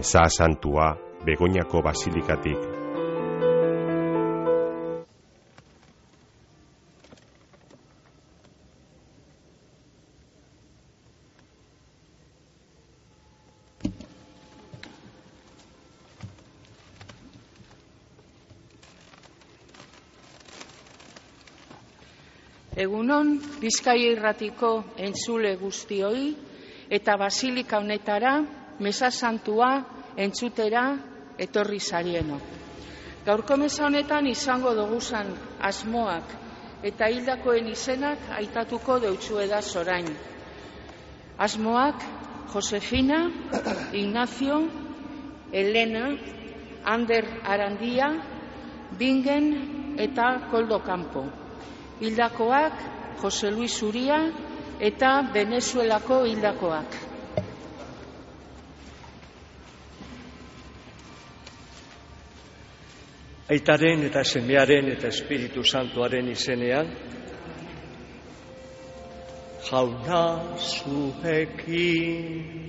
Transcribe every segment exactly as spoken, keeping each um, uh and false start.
Meza Santua Begoñako Basilikatik. Egunon, Bizkaia irratiko entzule guztioi eta basilika honetara Meza Santua entzutera etorri zarieno. Gaurko meza honetan izango doguzan asmoak eta hildakoen izenak aitatuko deutsueda zorain. Asmoak Josefina, Ignacio, Elena, Ander Arandia, Bingen eta Koldo Campo. Hildakoak Jose Luis Uria eta Venezuelako hildakoak. Aitaren eta semearen eta Espiritu Santuaren izenean, Jauna zuekin.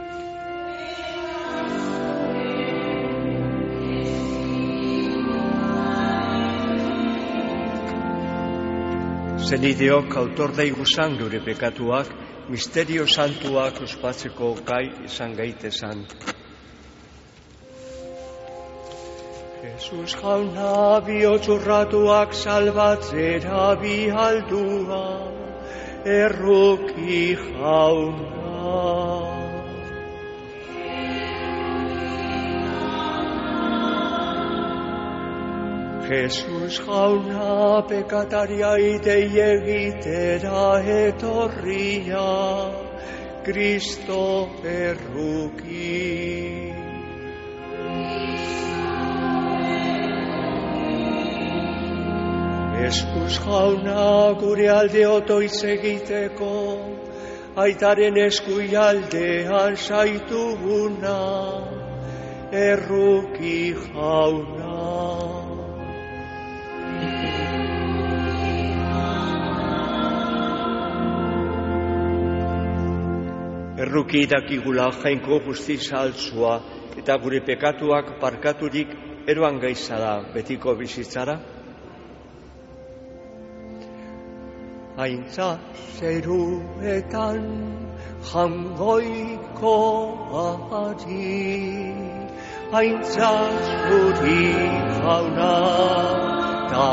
Zenideok autor daiguzan gure pekatuak, misterio santuak ospatzeko gai izan gaitezan. Jesus jauna bihotxurratuak salbatzera bihaldua, erruki jauna. Jesus jauna pekataria idei egitera etorria, Kristo erruki. Jesus jauna gure alde otoitz egiteko, aitaren eskuialdean zaituguna, erruki jauna. Erruki dakigula jainko justiza altzua eta gure pekatuak parkaturik eroan gaizala betiko bizitzara. Aintza zeruetan jangoiko ari, aintza zuri jauna ta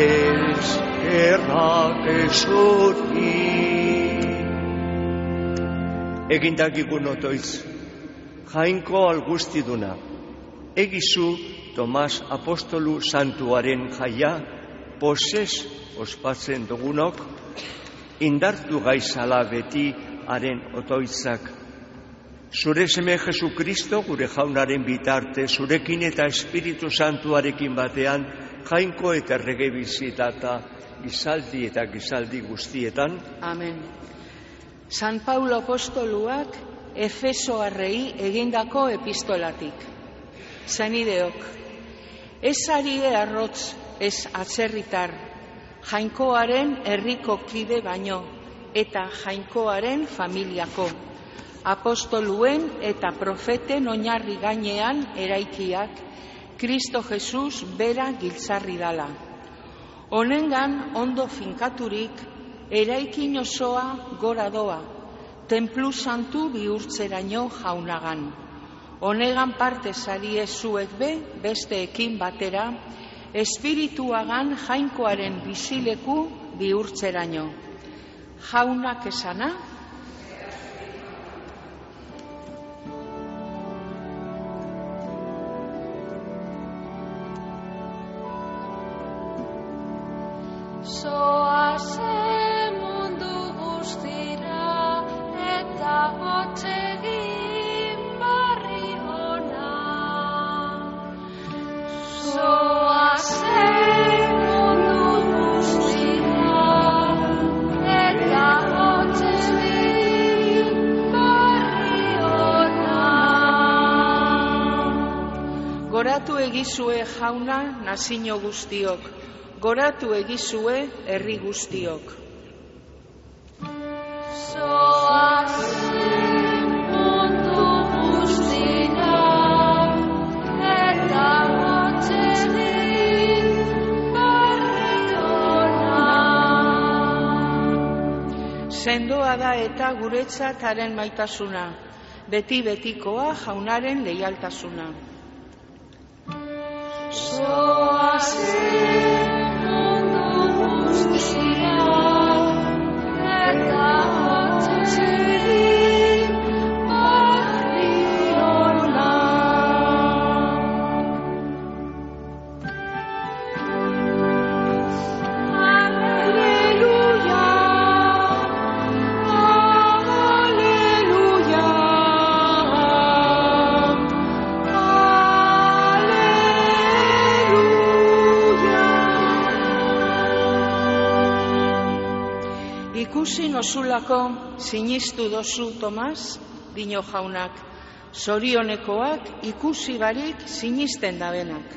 eskerrak zuri. Egindakigun otoitz, jainko algustiduna, egizu Tomas Apostolu Santuaren jaia, posez ospatzen dugunok, indartu gaizala beti haren otoitzak. Zure seme Jesu Kristo, gure jaunaren bitarte, zurekin eta Espiritu Santuarekin batean, jainko eta errege bizitata, gizaldi eta gizaldi guztietan. Amen. San Paulo apostoluak Efesoarrei egindako epistolatik. Zenideok, ez arie arrotz ez atzerritar, jainkoaren herriko kide baino, eta jainkoaren familiako, apostoluen eta profeten oinarri gainean eraikiak, Kristo Jesus bera giltzarri dala. Honengan ondo finkaturik, eraikin osoa gora doa, templu santu bihurtzeraino jaunagan. Honegan parte zarie zuek be, besteekin batera, espirituagan jainkoaren bizileku bihurtzeraino. Jaunak esana, Zoazen mundu guztira eta hotzegin barri hona. Zoazen mundu guztira eta hotzegin barri hona. Goratu egizue jauna nazio guztiok, goratu egizue herri guztiok. Zoazen mundu guztira Sendoa da eta guretzat haren maitasuna, beti betikoa jaunaren leialtasuna. Zoazen mundu guztiak, eta hotzetik barri onak. Alleluia, alleluia, Ikusi nozulako sinistu dozu, Tomas, dio jaunak, zorionekoak ikusi barik sinisten dabenak.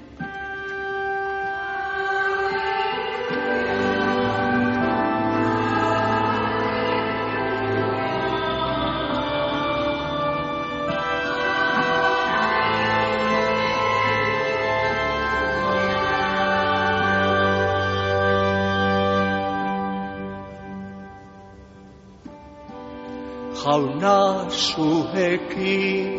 Jauna zuekin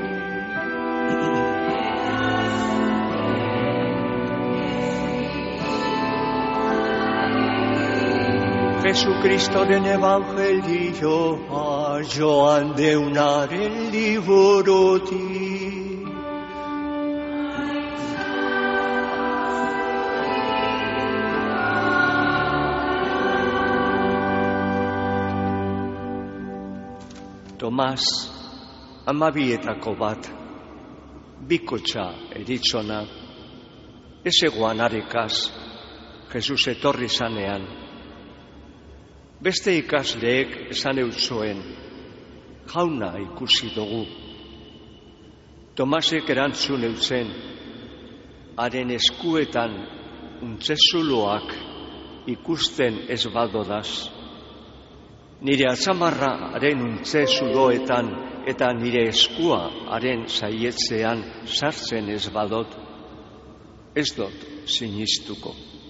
Jesukristoren evangelioa joan deunaren liburutik. Tomas, amabietako bat, bikotxa eritzona, ez egoan arekaz, Jesus etorri zanean. Beste ikasleek esan eutzoen, jauna ikusi dugu. Tomasek erantzun eutzen, haren eskuetan untzezuloak ikusten ez badodaz. Nire atzamarra haren untze zuloetan eta nire eskua haren saietzean sartzen ez badot, ez dut sinistuko.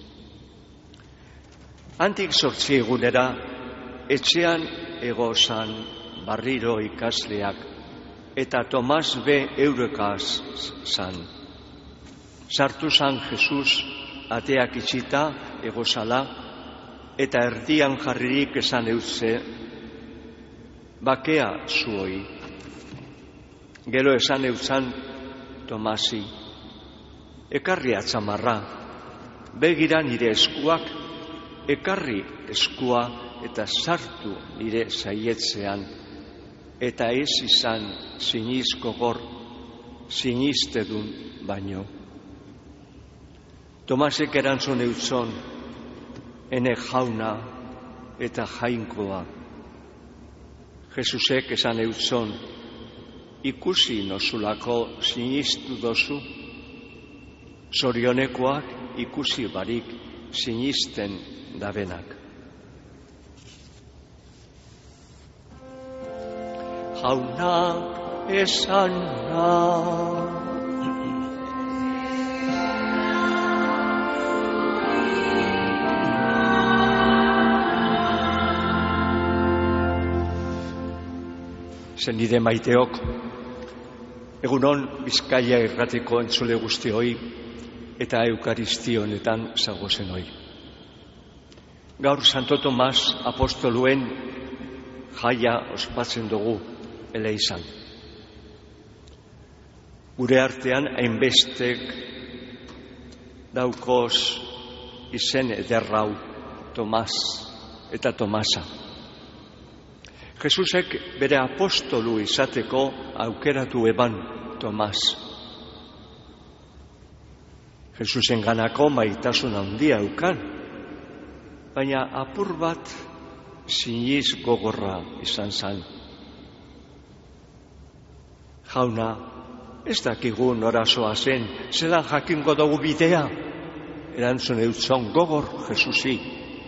Handik zortzi egunera, etxean egozan barriro ikasleak eta Tomas be eurekaz zan. Sartu zan Jesus ateak itxita egozala, eta erdian jarririk esan eutze, bakea zuoi. Gero esan eutzan Tomasi, ekarri atzamarra, begira nire eskuak, ekarri eskua eta sartu nire saietzean, eta ez izan sinizko gor, sinistedun baino. Tomasek erantzun eutzon, ene jauna eta jainkoa. Jesusek esan eutzon, ikusi nozulako sinistu dozu, zorionekoak ikusi barik sinisten dabenak. Jauna esan na, zenide maiteok, egunon Bizkaia irratiko entzule guztioi eta Eukaristia honetan zagozen hoi. Gaur Santo Tomas apostoluen jaia ospatzen dugu ele izan. Gure artean hainbestek daukoz izen ederrau Tomas eta Tomasa. Jesusek bere apostolu izateko aukeratu eban Tomas. Jesusen ganako maitasun handia eukan, baina apur bat siniz gogorra izan zan. Jauna, ez dakigu nora zoazen, zelan jakingo dugu bidea, erantzun eutzon gogor Jesusi.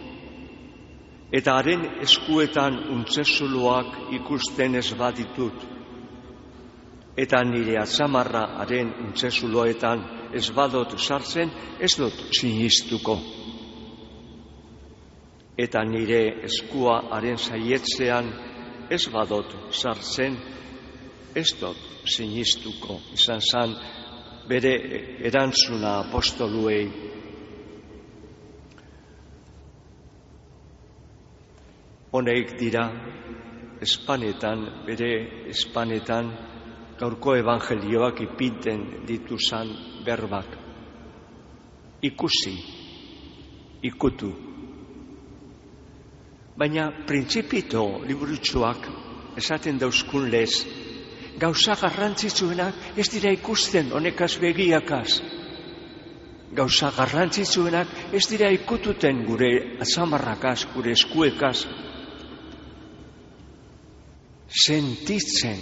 Eta haren eskuetan untzezuloak ikusten ez baditut. Eta nire atzamarra haren untzezuloetan ez badot sartzen, ez dut sinistuko. eta nire eskua haren saietzean ez badot sartzen, ez dot sinistuko, izan zan bere erantzuna apostoluei. Honeik dira, espanetan, bere espanetan, gaurko evangelioak ipinten dituzan berbak. Ikusi, ikutu. Baina printzipito liburutsuak esaten dauzkun lez, gauza garrantzitsuenak ez dira ikusten honekaz begiakaz. Gauza garrantzitsuenak ez dira ikututen gure atzamarrakaz, gure eskuekaz. Sentitzen,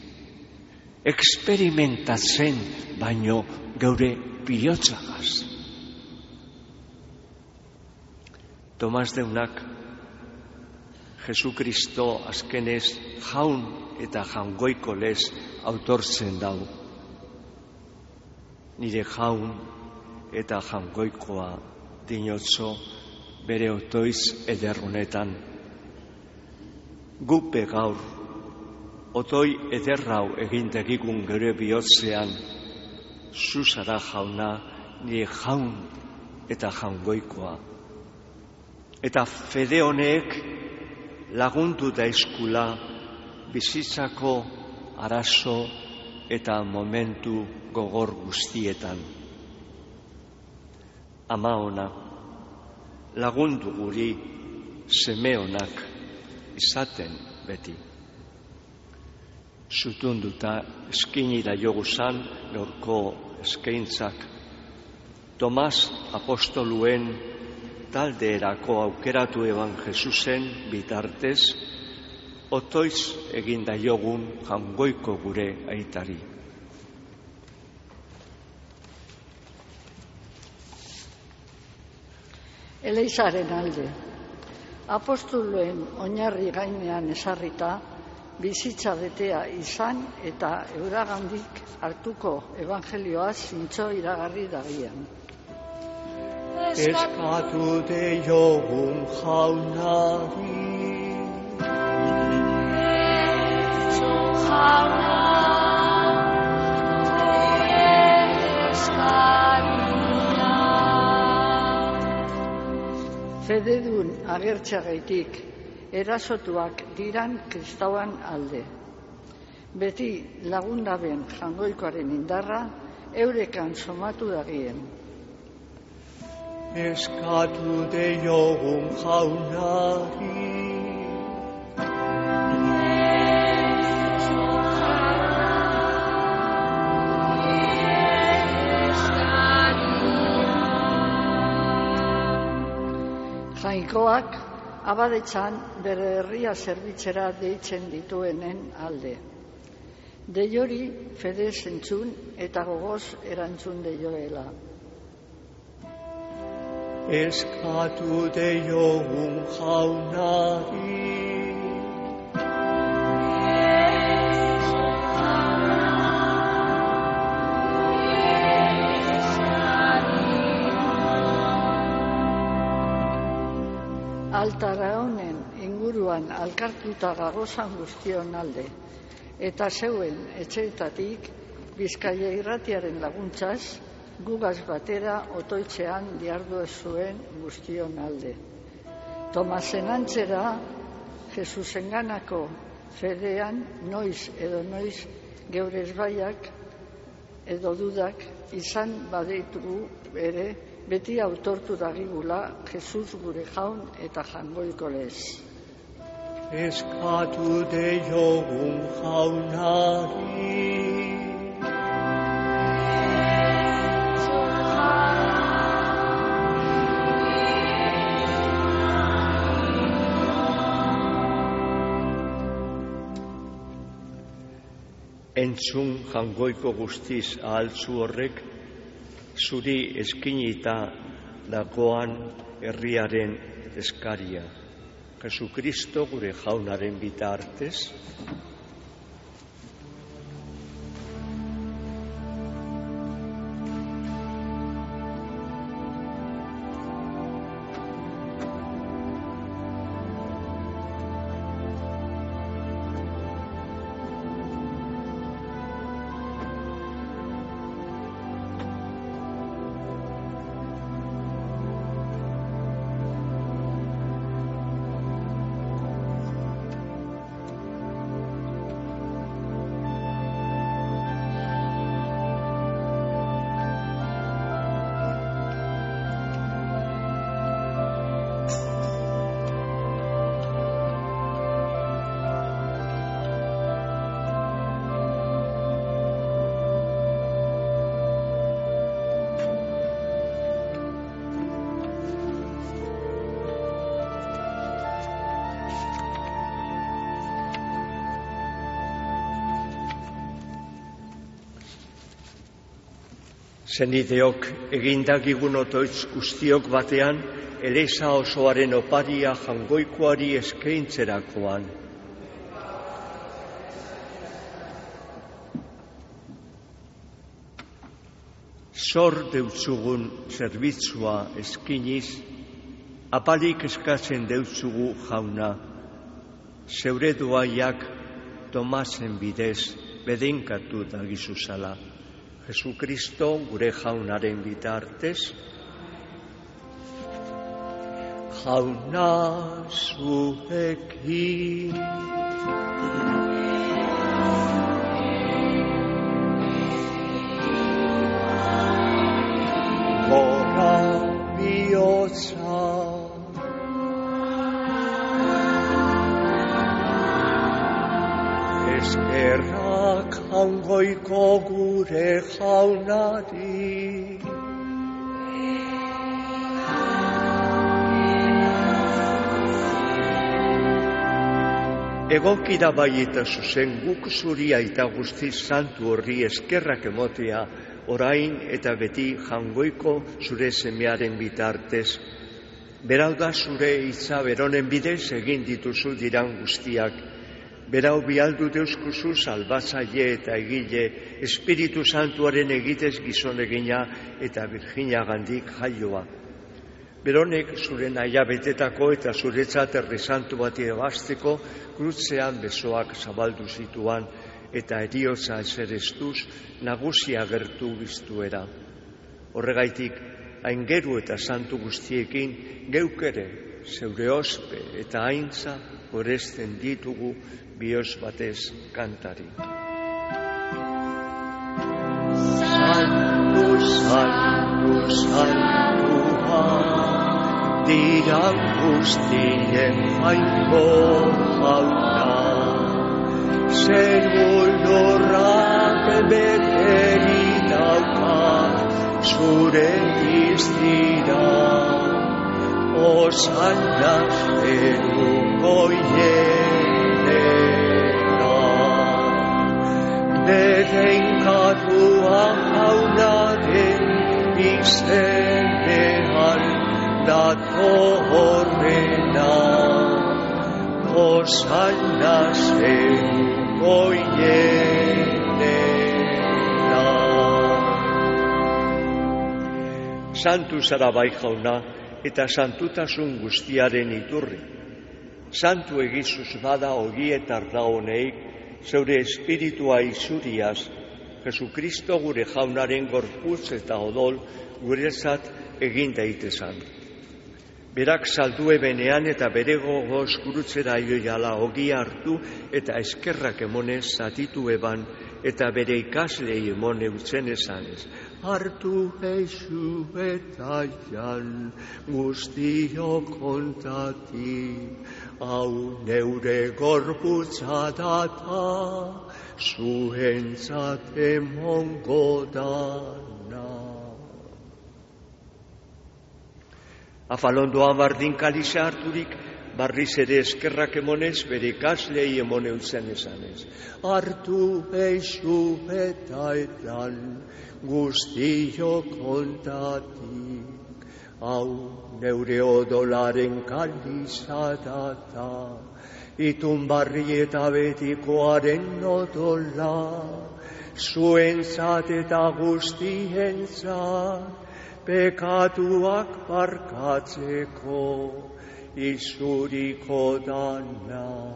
eksperimentatzen, baino geure bihotzagaz. Tomas deunak, Jesukristo azkenez jaun eta jangoiko lez autortzen dau. Nire jaun eta jangoikoa dinotzo bere otoiz ederrunetan. Gupe gaur, otoi ederrau egintegigun gure bihotzean, zuzara jauna nire jaun eta jangoikoa. Eta fede honek lagundu daizkula bizitzako arazo eta momentu gogor guztietan. Ama ona, lagundu guri seme onak izaten beti. Zutunduta eskinira joguzan gaurko eskaintzak. Tomas apostoluen taldeerako aukeratu eban Jesusen bitartez, otoiz eginda jogun jangoiko gure aitari. Eleizaren alde, apostoluen oinarri gainean esarrita, bizitza betea izan eta euragandik hartuko evangelioa zintzo iragarri dagian. Eskatu deiogun jaunari, jauna, eskaria. Fededun agertxagaitik erasotuak diran kristauan alde. Beti lagundaben jangoikoaren indarra eurekan somatu dagien. Eskatu deiogun jaunari, Jainkoak abadetzan bere herria zerbitzera deitzen dituenen alde. Deiori fede zentzun eta gogoz erantzun deioela. eskatu deiogun jaunari. Altara honen inguruan alkartuta gagozan guztion alde, eta zeuen etxeetatik Bizkaia irratiaren laguntzaz, gugaz batera otoitzean diardu ez zuen guztion alde. Tomasen antzera, Jesusenganako fedean noiz edo noiz geure ezbaiak edo dudak izan badeitugu ere, beti autortu dagigula Jesus gure jaun eta jangoiko lez. Eskatu deiogun jaunari. Entzun jangoiko guztiz ahaltzu horrek, zuri eskinita dagoan herriaren eskaria. Jesukristo gure jaunaren bitartez. Zenideok egindagigun otoitz guztiok batean, Eleza osoaren oparia jangoikoari eskaintzerakoan. Zor deutzugun zerbitzua eskiniz, apalik eskatzen deutzugu jauna, zeure duaiak Tomasen bidez bedenkatu dagizuzala. Jesukristo gure jaunaren bitartez, jauna zuekin. Gora bihotza, eskerrak jangoiko gure jaunari. Egokira bai eta zuzen guk zuri aita guzti santu horri eskerrak emotea, orain eta beti jangoiko zure semearen bitartez. Berau da zure hitza beronen bidez egin dituzu diran guztiak. Berau bialdu deuskuzu salbatzaile eta egile, Espiritu Santuaren egitez gizon egina eta Virginia gandik jaioa. Beronek zure naia betetako eta zuretzat herri santu bati ebazteko krutzean besoak zabaldu zituan eta eriotza eserestuz nagusia gertu biztuera. Horregaitik, aingeru eta santu guztiekin geukere zeure ospe eta aintza goresten ditugu bihotz batez kantari. Santu, santu, santua, diran guztien jainko jauna, zeru lorrak beteri dauka zure iztira, osanna zeru goienera, bedenkatua jaunaren izenean datorrena, osanna zeru goienera. Santu zara bai jauna, eta santutasun guztiaren iturri. Santu egizuz bada ogietar da honeik, zeure espiritua izuriaz, Jesukristo gure jaunaren gorputz eta odol guretzat egin daitezan. Berak saldu ebenean eta bere gogoz gurutzera joiala ogia hartu eta eskerrak emonez zatitu eban eta bere ikaslei emone utzen esanez. Hartu eizu eta jan guztio kontatik, hau neure gorputza data, zuentzat emongo dana. Afalondoan bardin kaliza harturik, barriz ere eskerrak emonez, bere ikaslei emone utzen esanez. Hartu eizu eta edan guztio kontatik, hau neure odolaren kaliza data, itun barri eta betikoaren odola, zuentzat eta guztientzat, pekatuak barkatzeko izuriko dana,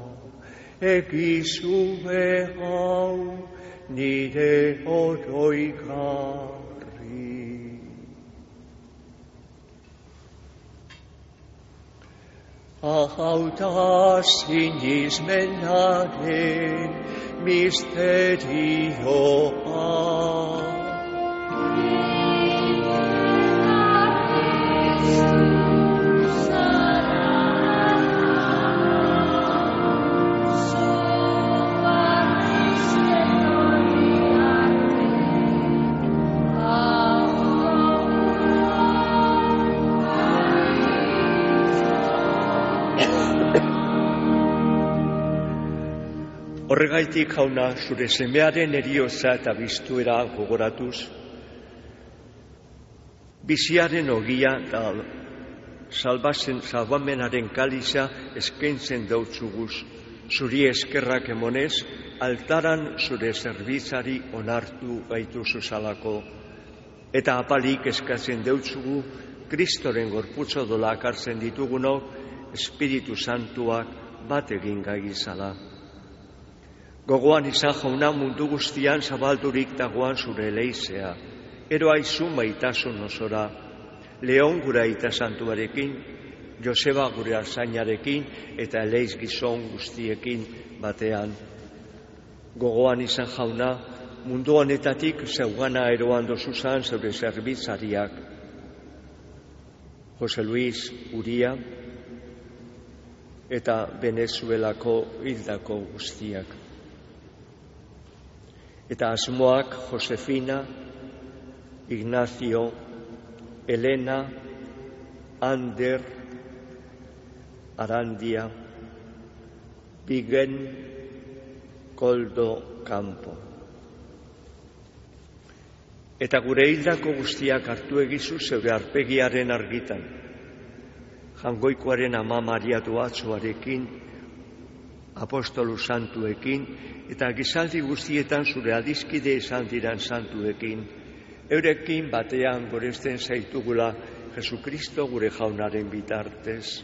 egizue hau nire oroigarri. Hau da sinismenaren misterioa, horregaitik jauna zure semearen eriotza eta biztuera gogoratuz, Biziaren ogia da salbazen salbamenaren kaliza eskaintzen dautzuguz, zuri eskerrak emonez, altaran zure zerbitzari onartu gaituzu zalako, eta apalik eskatzen deutzugu, Kristoren gorputzo dolak hartzen ditugunok, Espiritu Santuak bat egin gaigizala. Gogoan izan jauna mundu guztian zabaldurik dagoan zure leizea, ero aizu maitasun osora, Leon gure aita santuarekin, Joseba gure arzainarekin eta eleiz gizon guztiekin batean. Gogoan izan jauna, mundu honetatik zeugana eroan dozuzan zeure zerbitzariak. Jose Luis Uria eta Venezuelako hildako guztiak. Eta asmoak Josefina, Ignacio, Elena, Ander, Arandia, Bigen, Koldo, Campo. Eta gure hildako guztiak hartu egizu zeure arpegiaren argitan. Jangoikoaren ama Maria Duatzoarekin, apostolu santuekin, eta gizaldi guztietan zure adizkide izan diran santuekin, eurekin batean goresten zaitugula Jesukristo gure jaunaren bitartez.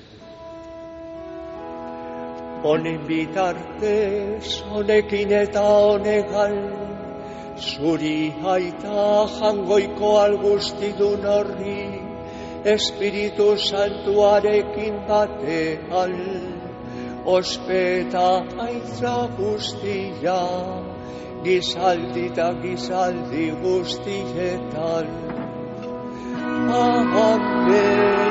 Honen bitartez, honekin eta honegan, zuri aita jangoiko algustidun horri, Espiritu Santuarekin batean, ospeta aitza guztia, gizaldi eta gizaldi guztietan. Amen,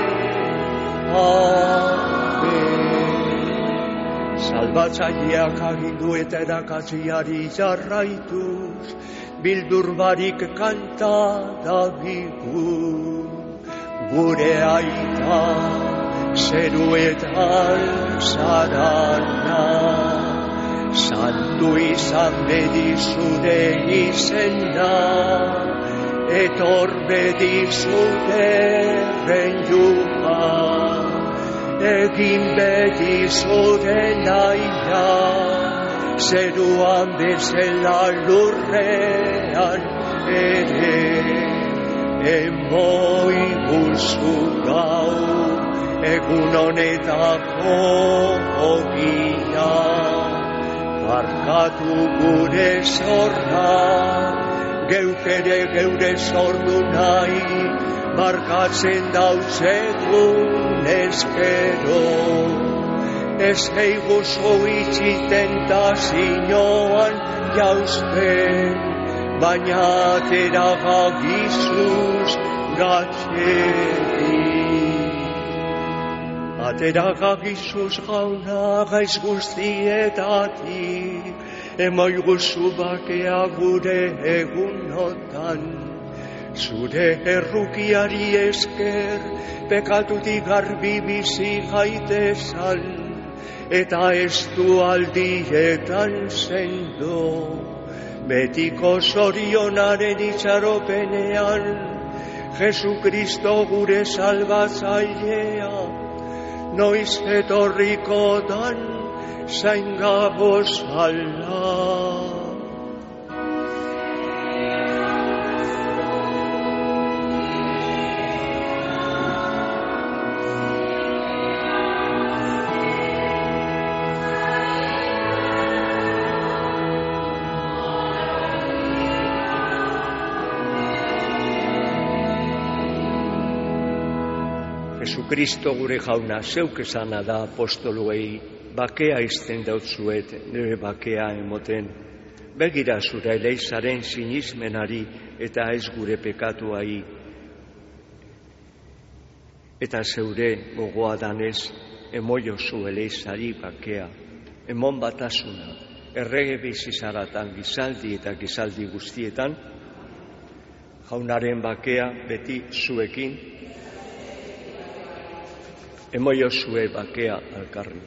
amen. Salbatzaileak agindu eta erakatziari jarraituz, bildur barik kanta dabigu. Gure aita zeruetan zarana, santu izan bedi zure izena, etor bedi zure reiua, egin bedi zure naia, zeruan bezala lurrean ere. Emoi guzu gau, egun honetako ogia, barkatu gure zorra, geuk ere geure zordu nahi, barkatzen dauzegun ezkero. Ez eigu zoitziten tazinoan jauzten, baina atera gagizuz gatxetik. Atera gagizuz gauna gaiz guztietatik, emoi guzu bakea gure egunotan. Zure errukiari esker, pekatutik garbi bizi gaitezan, eta ez du aldietan sendo. Betiko zorionaren itxaropenean, Jesukristo gure salbatzailea, noiz etorrikotan zain gabozala. Jesucristo gure jauna zeuk esana da apostoluei, bakea izten dautzuet, nire bakea emoten. Begira zure eleizaren sinismenari eta ez gure pekatuai. Eta zeure gogoa danez, emoio zu eleizari bakea, emon batasuna, errege bizizaratan gizaldi eta gizaldi guztietan, jaunaren bakea beti zuekin, emoio zue bakea alkarri.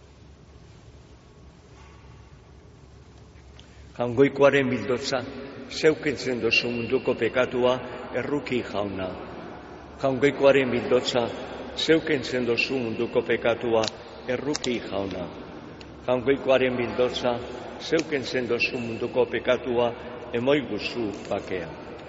Jangoikoaren bildotza, zeukentzen dozu munduko pekatua, erruki jauna. Jaungoikoaren bildotza, zeukentzen dozu munduko pekatua, erruki jauna. Jaungoikoaren bildotza, zeukentzen dozu munduko pekatua, emoi guzu bakea.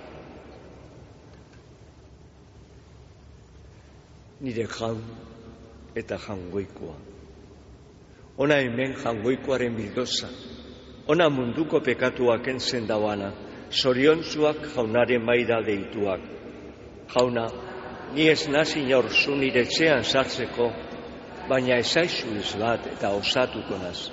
Nire jaun eta jaungoikoa. Ona hemen jaungoikoaren bildoza. Ona munduko pekatua kentzen dauana. Zoriontzuak jaunaren maida deituak. Jauna, ni ez nazi inaurzu nire etxean sartzeko, baina ezaizu izbat eta osatuko naz.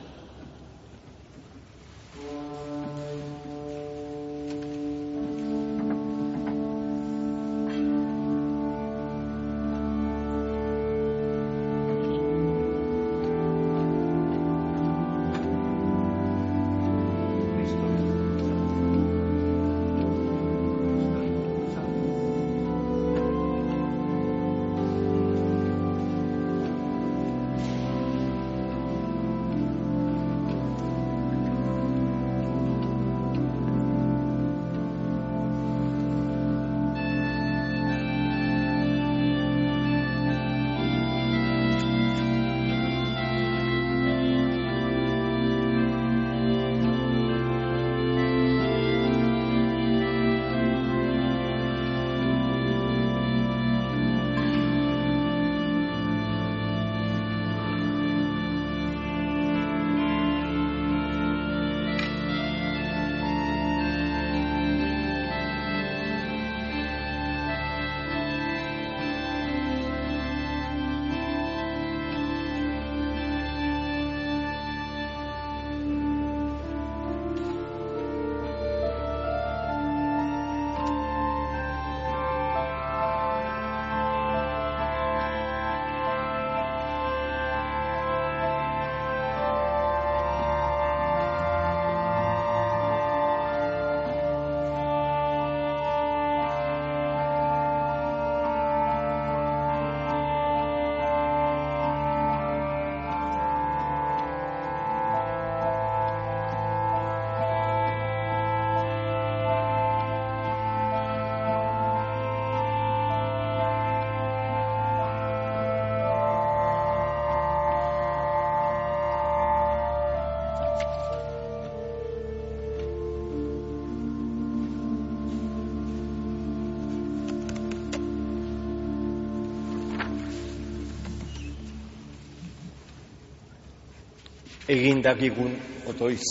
Egin dakigun otoiz.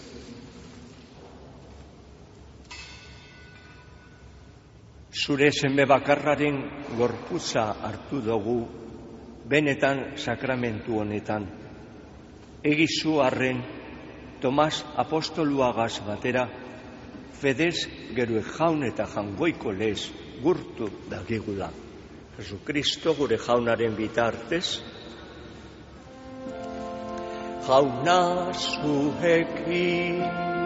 Zure seme bakarraren gorputza hartu dugu benetan sakramentu honetan. Egizu arren Tomas apostoluagaz batera fedez gero jaun eta jangoiko lez gurtu dakigula. Jesukristo gure jaunaren bitartez, jauna zuekin.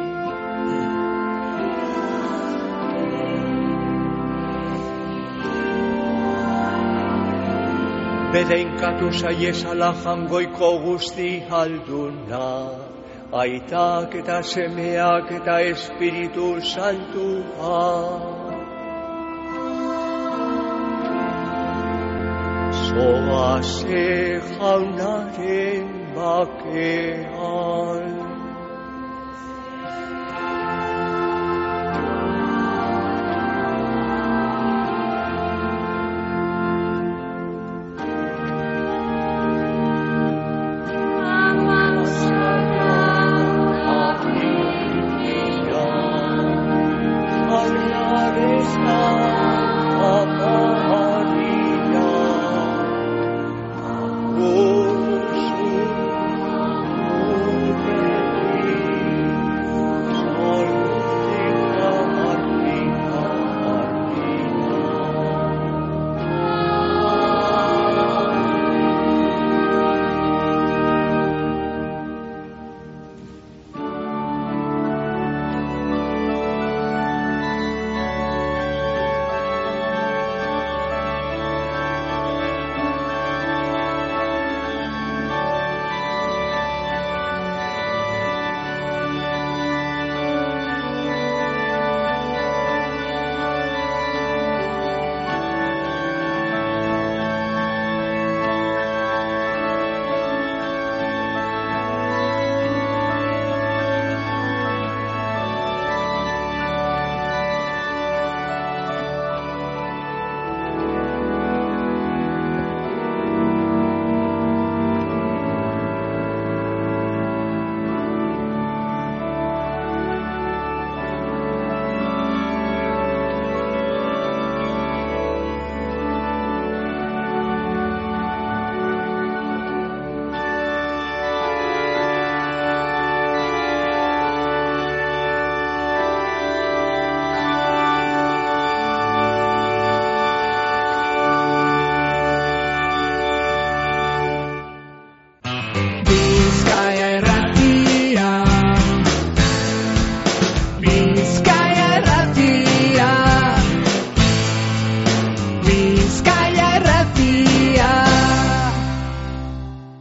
Bedeinkatu zaiezala jangoiko guzti alduna, aitak eta semeak eta espiritu santua. Zoaze jaunaren bakean.